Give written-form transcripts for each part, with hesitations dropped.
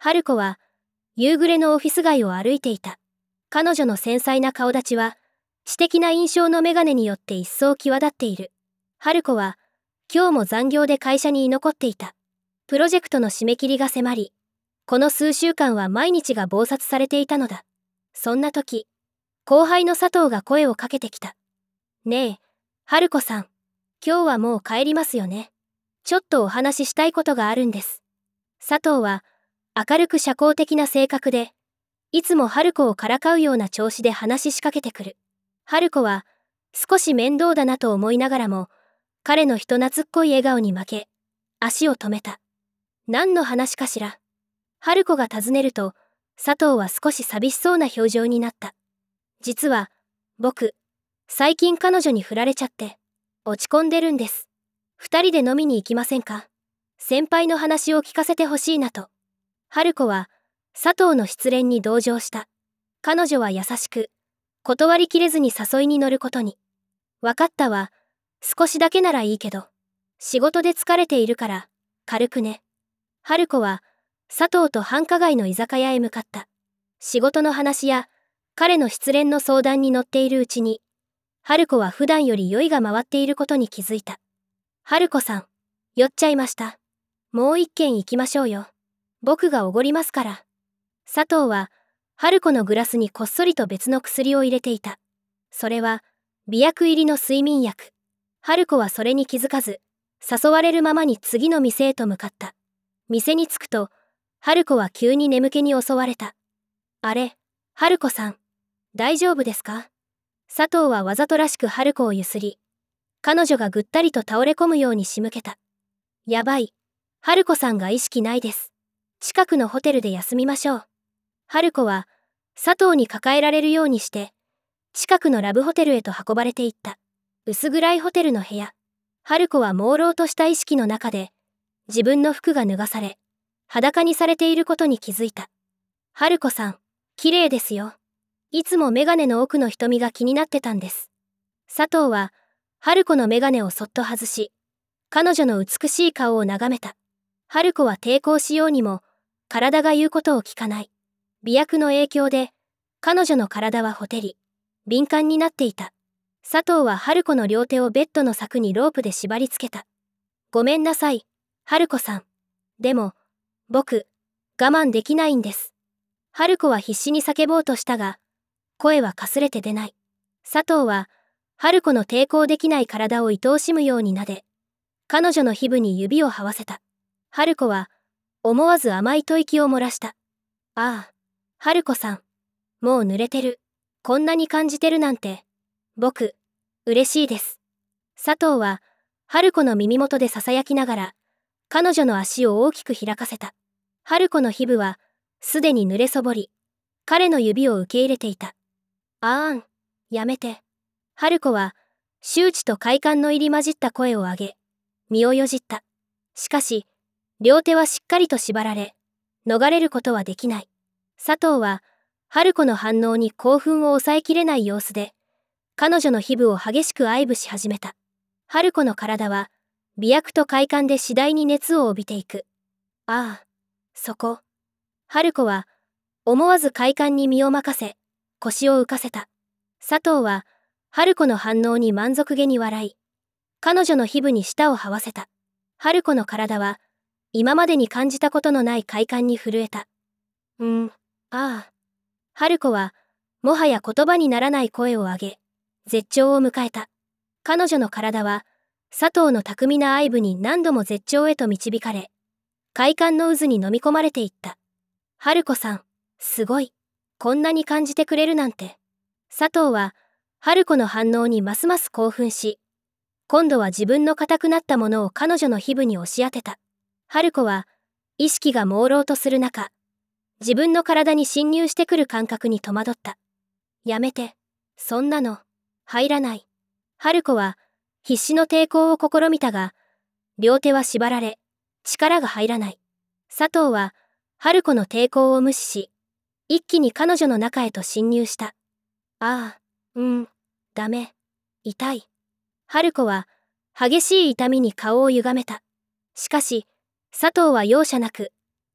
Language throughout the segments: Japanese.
春子は夕暮れのオフィス街を歩いていた。彼女の繊細な顔立ちは知的な印象の眼鏡によって一層際立っている。春子は今日も残業で会社に居残っていた。プロジェクトの締め切りが迫り、この数週間は毎日が忙殺されていたのだ。そんな時、後輩の佐藤が声をかけてきた。ねえ、春子さん、今日はもう帰りますよね。ちょっとお話ししたいことがあるんです。佐藤は明るく社交的な性格で、いつも春子をからかうような調子で話しかけてくる。春子は少し面倒だなと思いながらも、彼の人懐っこい笑顔に負け、足を止めた。何の話かしら。春子が尋ねると、佐藤は少し寂しそうな表情になった。実は、僕、最近彼女に振られちゃって、落ち込んでるんです。二人で飲みに行きませんか？先輩の話を聞かせてほしいなと。春子は、佐藤の失恋に同情した。彼女は優しく、断りきれずに誘いに乗ることに。わかったわ。少しだけならいいけど、仕事で疲れているから、軽くね。春子は、佐藤と繁華街の居酒屋へ向かった。仕事の話や、彼の失恋の相談に乗っているうちに、春子は普段より酔いが回っていることに気づいた。春子さん、酔っちゃいました。もう一軒行きましょうよ。僕がおごりますから。佐藤は、春子のグラスにこっそりと別の薬を入れていた。それは、媚薬入りの睡眠薬。春子はそれに気づかず、誘われるままに次の店へと向かった。店に着くと、春子は急に眠気に襲われた。あれ、春子さん、大丈夫ですか？佐藤はわざとらしく春子をゆすり、彼女がぐったりと倒れ込むように仕向けた。やばい、春子さんが意識ないです。近くのホテルで休みましょう。春子は、佐藤に抱えられるようにして、近くのラブホテルへと運ばれていった。薄暗いホテルの部屋。春子は朦朧とした意識の中で、自分の服が脱がされ、裸にされていることに気づいた。春子さん、綺麗ですよ。いつもメガネの奥の瞳が気になってたんです。佐藤は、春子のメガネをそっと外し、彼女の美しい顔を眺めた。春子は抵抗しようにも、体が言うことを聞かない。媚薬の影響で、彼女の体はほてり、敏感になっていた。佐藤は春子の両手をベッドの柵にロープで縛り付けた。ごめんなさい、春子さん。でも、僕、我慢できないんです。春子は必死に叫ぼうとしたが、声はかすれて出ない。佐藤は、春子の抵抗できない体を愛おしむように撫で、彼女の皮膚に指を這わせた。春子は、思わず甘い吐息を漏らした。ああ、春子さん、もう濡れてる。こんなに感じてるなんて、僕、嬉しいです。佐藤は、春子の耳元で囁きながら、彼女の足を大きく開かせた。春子の皮膚は、すでに濡れそぼり、彼の指を受け入れていた。あーん、やめて。春子は、羞恥と快感の入り混じった声を上げ、身をよじった。しかし、両手はしっかりと縛られ、逃れることはできない。佐藤は、春子の反応に興奮を抑えきれない様子で、彼女の皮膚を激しく愛撫し始めた。春子の体は、媚薬と快感で次第に熱を帯びていく。ああ、そこ。春子は、思わず快感に身を任せ、腰を浮かせた。佐藤は、春子の反応に満足げに笑い、彼女の皮膚に舌を這わせた。春子の体は、今までに感じたことのない快感に震えた。ああ。春子は、もはや言葉にならない声を上げ、絶頂を迎えた。彼女の体は、佐藤の巧みな愛撫に何度も絶頂へと導かれ、快感の渦に飲み込まれていった。春子さん、すごい。こんなに感じてくれるなんて。佐藤は、春子の反応にますます興奮し、今度は自分の硬くなったものを彼女の皮膚に押し当てた。春子は、意識が朦朧とする中、自分の体に侵入してくる感覚に戸惑った。やめて、そんなの、入らない。春子は、必死の抵抗を試みたが、両手は縛られ、力が入らない。佐藤は、春子の抵抗を無視し、一気に彼女の中へと侵入した。ああ、ダメ、痛い。春子は、激しい痛みに顔を歪めた。しかし、佐藤は容赦なく、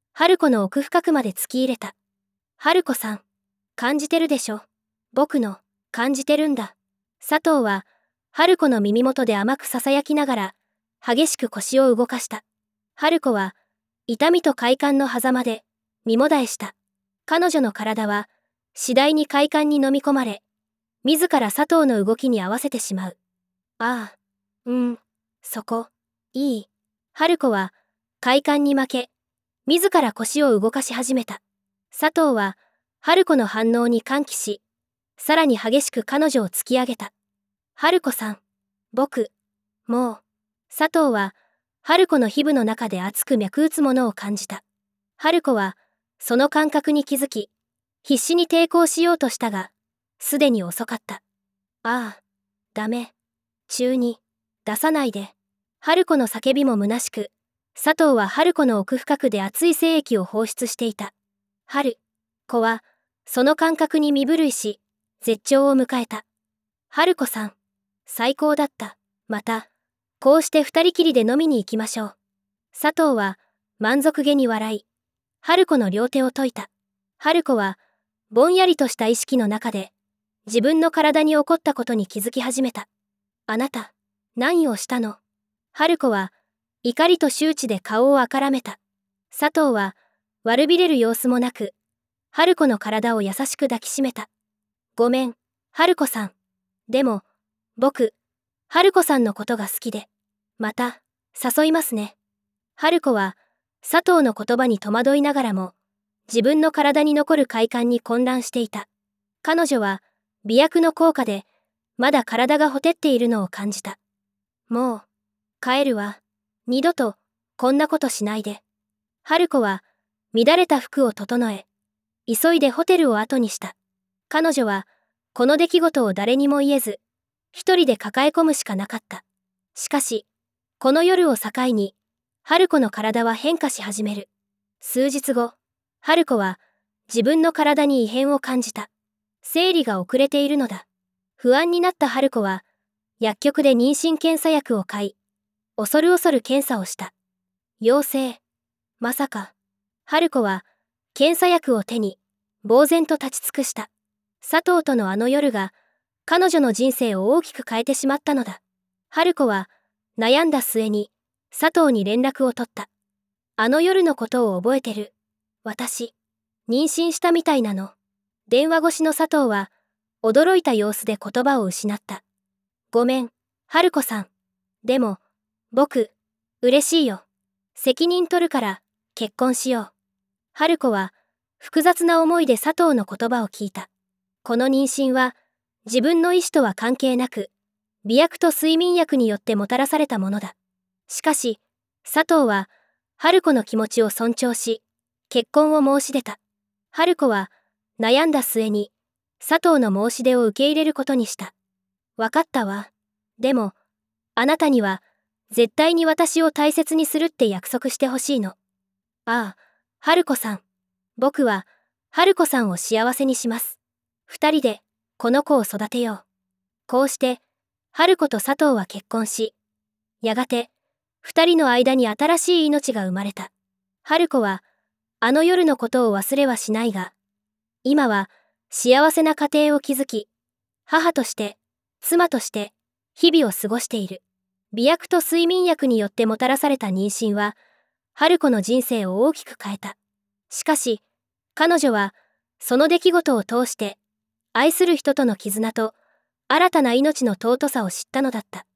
春子の奥深くまで突き入れた。春子さん、感じてるでしょ。僕の、感じてるんだ。佐藤は、春子の耳元で甘く囁きながら、激しく腰を動かした。春子は、痛みと快感の狭間で、身もだえした。彼女の体は、次第に快感に飲み込まれ、自ら佐藤の動きに合わせてしまう。ああ、そこ、いい。春子は、快感に負け、自ら腰を動かし始めた。佐藤は、春子の反応に歓喜し、さらに激しく彼女を突き上げた。春子さん、僕、もう、佐藤は、春子の皮膚の中で熱く脈打つものを感じた。春子は、その感覚に気づき、必死に抵抗しようとしたが、すでに遅かった。ああ、ダメ。中に、出さないで。春子の叫びも虚しく、佐藤は春子の奥深くで熱い精液を放出していた。春子は、その感覚に身震いし、絶頂を迎えた。春子さん、最高だった。また、こうして二人きりで飲みに行きましょう。佐藤は、満足げに笑い、春子の両手を解いた。春子は、ぼんやりとした意識の中で、自分の体に起こったことに気づき始めた。あなた、何をしたの？春子は、怒りと羞恥で顔をあからめた。佐藤は、悪びれる様子もなく、春子の体を優しく抱きしめた。ごめん、春子さん。でも、僕、春子さんのことが好きで、また、誘いますね。春子は、佐藤の言葉に戸惑いながらも、自分の体に残る快感に混乱していた。彼女は、媚薬の効果で、まだ体がほてっているのを感じた。もう、帰るわ。二度と、こんなことしないで。春子は、乱れた服を整え、急いでホテルを後にした。彼女は、この出来事を誰にも言えず、一人で抱え込むしかなかった。しかし、この夜を境に、春子の体は変化し始める。数日後、春子は、自分の体に異変を感じた。生理が遅れているのだ。不安になった春子は、薬局で妊娠検査薬を買い、恐る恐る検査をした。陽性。まさか。春子は、検査薬を手に、呆然と立ち尽くした。佐藤とのあの夜が、彼女の人生を大きく変えてしまったのだ。春子は、悩んだ末に、佐藤に連絡を取った。あの夜のことを覚えてる。私、妊娠したみたいなの。電話越しの佐藤は、驚いた様子で言葉を失った。ごめん、春子さん。でも、僕、嬉しいよ。責任取るから、結婚しよう。春子は、複雑な思いで佐藤の言葉を聞いた。この妊娠は、自分の意思とは関係なく、媚薬と睡眠薬によってもたらされたものだ。しかし、佐藤は、春子の気持ちを尊重し、結婚を申し出た。春子は、悩んだ末に、佐藤の申し出を受け入れることにした。わかったわ。でも、あなたには、絶対に私を大切にするって約束してほしいの。ああ、春子さん。僕は、春子さんを幸せにします。二人で、この子を育てよう。こうして、春子と佐藤は結婚し、やがて、二人の間に新しい命が生まれた。春子は、あの夜のことを忘れはしないが、今は、幸せな家庭を築き、母として、妻として、日々を過ごしている。媚薬と睡眠薬によってもたらされた妊娠は、春子の人生を大きく変えた。しかし、彼女は、その出来事を通して、愛する人との絆と、新たな命の尊さを知ったのだった。